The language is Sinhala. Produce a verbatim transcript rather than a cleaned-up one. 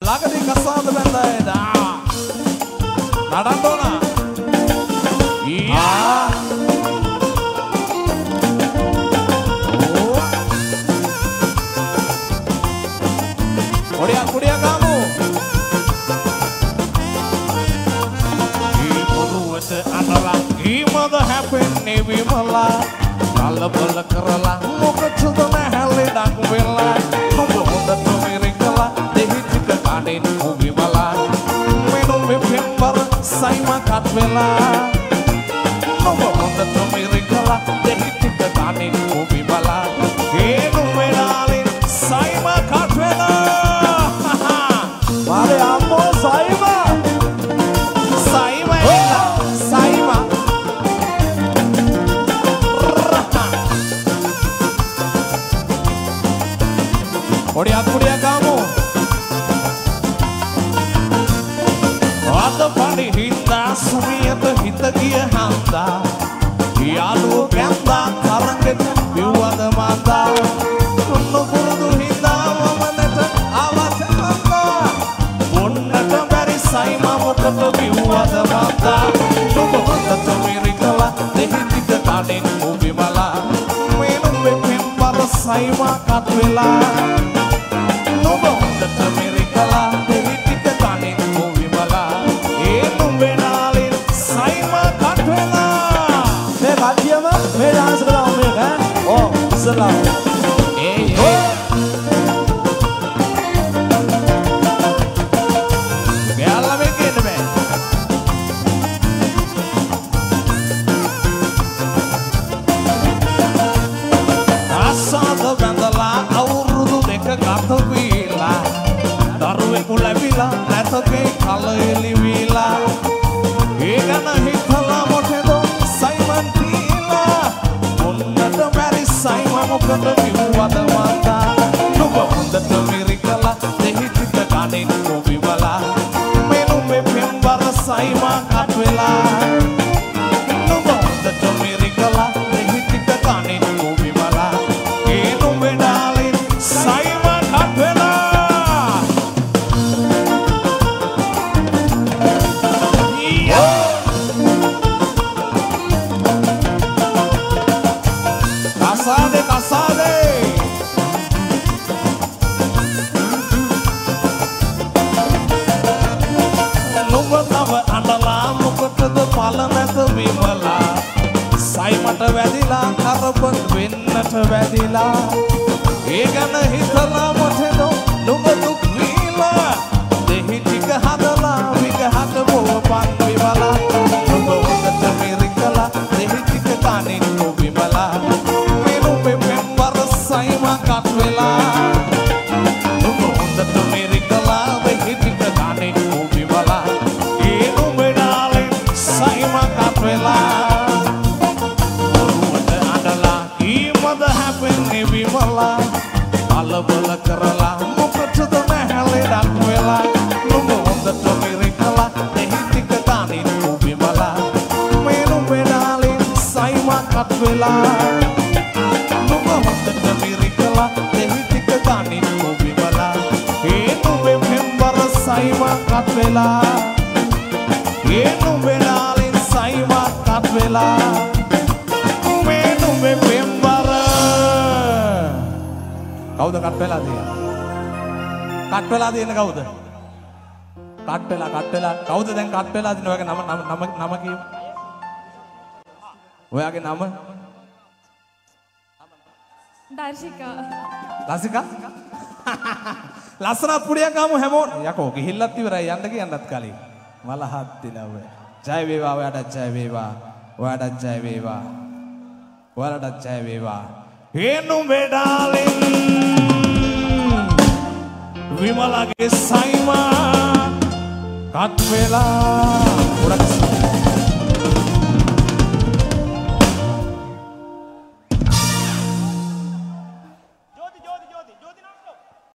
ළඟදී කසාද බැඳයිද නඩන්න ඕන යා ඔඩියා කුඩියා ගමු ඊ පොරුවට අඬලා ඊ මද හැපෙන්නේ විමලා කලබල කරලා මොකටද නැහැලේ ඩක් වෙලා ඔබ හොඳට මෙරිකලා දෙහි ටික කඩෙන් උවිමලා මෙනු මෙපෙම්බර සයිම කත් වෙලා ඔබ හොඳට මෙරිකලා දෙහි ටික කඩෙන් උවිමලා ඒනු වෙලාලේ සයිම කත් වෙලා මාරේ අම්මෝ සයිම සයිම එලා සයිම ඔඩියා කුඩියා ගමු අද පඩි හින්දා සුමියට හිත ගිය හන්දා යාළුවෝ බැන්දා තරංගෙට විවද මාතා කුණු පුරුදු හින්දා වමනට ආවත හන්දා බොන්නට බැරි සයිම මොකද විවද මාතා නුඹ හොඳට මිරිකලා දෙහි ටික කඩෙන් උබිමලා මෙනු වෙපෙම්බර සයිම කත් වෙලා මේ ඩාන්ස් කරලා මේක ඈ ඕ ඉස්සලා ඒ ඒ ගෑල්ලා මේක එන්න බෑ ආසාද බඳලා අවුරුදු දෙක ගත වීලා දරුවෙකු ලැබිලා නැතකේ කල එළිවිලා ඒ ගැන හිතලා මොකද සයිමන් සයිම මොකද විවද මාතා නුඹ හොඳට මිරිකලා දෙහි ටික කඩෙන් උවිමලා මෙනු මෙපෙම්බර සයිම කත් වෙලා නුඹ හොඳට මිරිකලා දෙහි ටික කඩෙන් උවිමලා ඒ නුඹේ ඩාලින් සයිම කත් වෙලා Kasade, kasade. Nuba tava andala mukatda palanata vimala. Saimata vadila karaban vinnata vadila. E gana hitala mothedo nuba duk vila. Dehi tika hadala viga hada bopan vimala. Nuba hondata mirikala dehi tika kanin vimala. සයිම කත් වෙලා නුඹ හොඳට මෙරිකලා දෙහි ටික කඩෙන් උබිමලා ඒ නුඹේ ඩාලින් සයිම කත් වෙලා ඔරුවට අඬලා ඊමද හැපෙන්නේ විමලා කලබල කරලා මොකටද නැහැලේ ඩක් වෙලා නුඹ හොඳට මෙරිකලා දෙහි ටික කඩෙන් උබිමලා මේ නුඹේ ඩාලින් සයිම කත් වෙලා දෙහි ටික කඩෙන් උබිමලා ඒ නුඹේ පෙම්බර සයිම කත් වෙලා ඒ නුඹේ ඩාලින් සයිම කත් වෙලා මේ නුඹේ පෙම්බර කවුද කත් වෙලා තියෙන්නේ කත් වෙලා තියෙන්නේ කවුද කත් වෙලා කත් වෙලා කවුද දැන් කත් වෙලා තියෙන්නේ ඔයගේ නම නම නම කියමු ඔයාගේ නම දර්ශිකා ලසිකා ලස්සනත් පුඩියක් ගමු හැමෝම යකෝ ගිහිල්ලත් ඉවරයි යන්න කියන්නත් කලින් මලහත් දිනව ජය වේවා ඔයාට ජය වේවා ඔයාට ජය වේවා ඔයාලට ජය වේවා හේනු මෙඩාලින් විමලගේ සයිමා කත් වෙලා ගොඩක්